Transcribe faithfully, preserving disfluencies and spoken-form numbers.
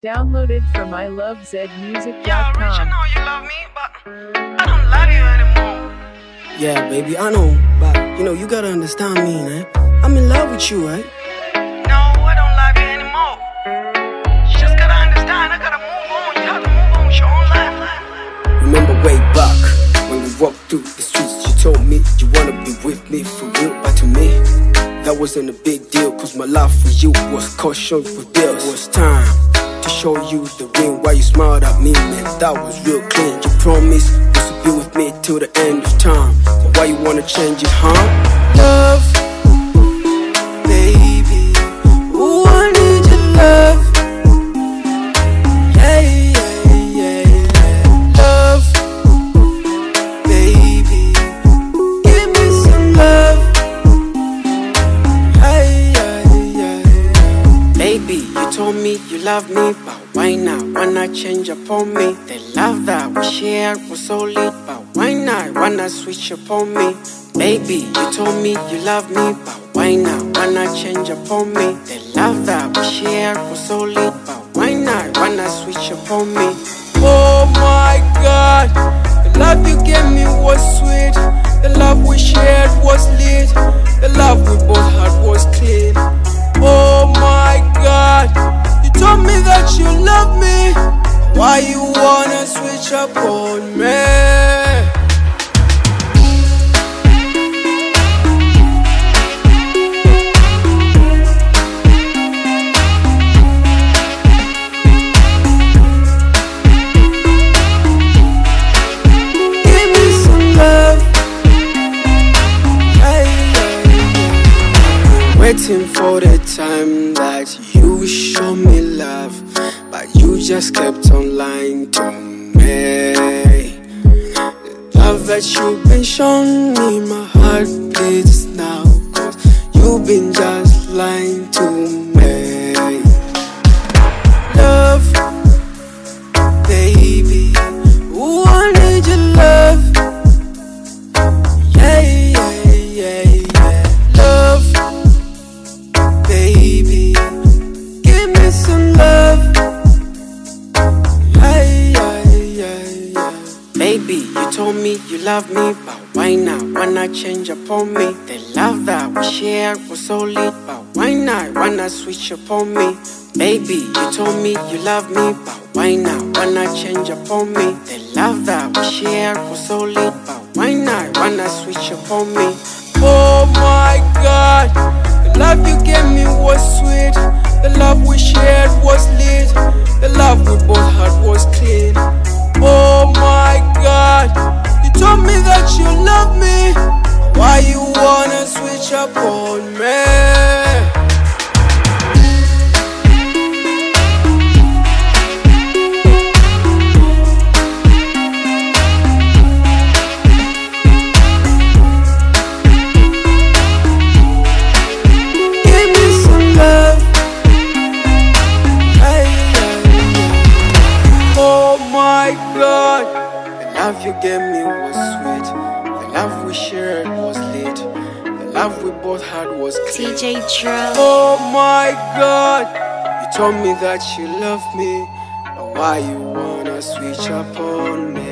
Downloaded from I love zed music dot Yeah, Rich, I com. know you love me, but I don't love you anymore. Yeah, baby, I know, but you know, you gotta understand me, man. I'm in love with you, right? No, I don't love you anymore. You just gotta understand, I gotta move on. You have to move on with your own life. life. Remember way back when we walked through the streets, you told me you wanna be with me for real, but to me, that wasn't a big deal, cause my love for you was caution with bills. It was time to show you the ring. Why you smiled at me, man, that was real clean. You promised was to be with me till the end of time. So why you wanna change it, huh? Love, baby, ooh, I need your love. Yeah, yeah, yeah, yeah. Love, baby, give me some love. Hey, yeah, yeah, yeah. Baby, you told me you love me, but why not? Why not change upon me? The love that we shared was solid, but why not? Why not switch upon me? Baby, you told me you love me, but why not? Why not change upon me? The love that we shared was solid, but why not? Why not switch upon me? Oh my God, the love you gave me was sweet. The love we shared was lit. The love we both had was clean. Oh my God, you told me that you love me. Why you wanna switch up on me? Give me some love. Hey, yeah, yeah. Waiting for the time that you show me love, but you just kept on lying to me. The love that you've been showing me, my heart bleeds now, cause you've been just lying to me. Love, baby, ooh, I need your love. Yeah, yeah, yeah, yeah. Love, baby, give me some love. Hey, yeah, yeah, yeah. Baby, you told me you love me, but why not? Why not change upon me? The love that we shared was solid, but why not? Why not switch upon me? Baby, you told me you love me, but why not? Why not change upon me? The love that we shared was solid, but why not? Why not switch upon me? Oh my God, the love you gave me was sweet. The love we shared was lit. The love we both had was clean. Oh my God, you told me that you love me. Why you wanna switch up on me? Give me some love. Hey, yeah, yeah. Oh my God, the love you gave me was sweet. The love we shared was lit. The love we both had was clean. T J Drill. Oh my God, you told me that you love me, but why you wanna switch up on me?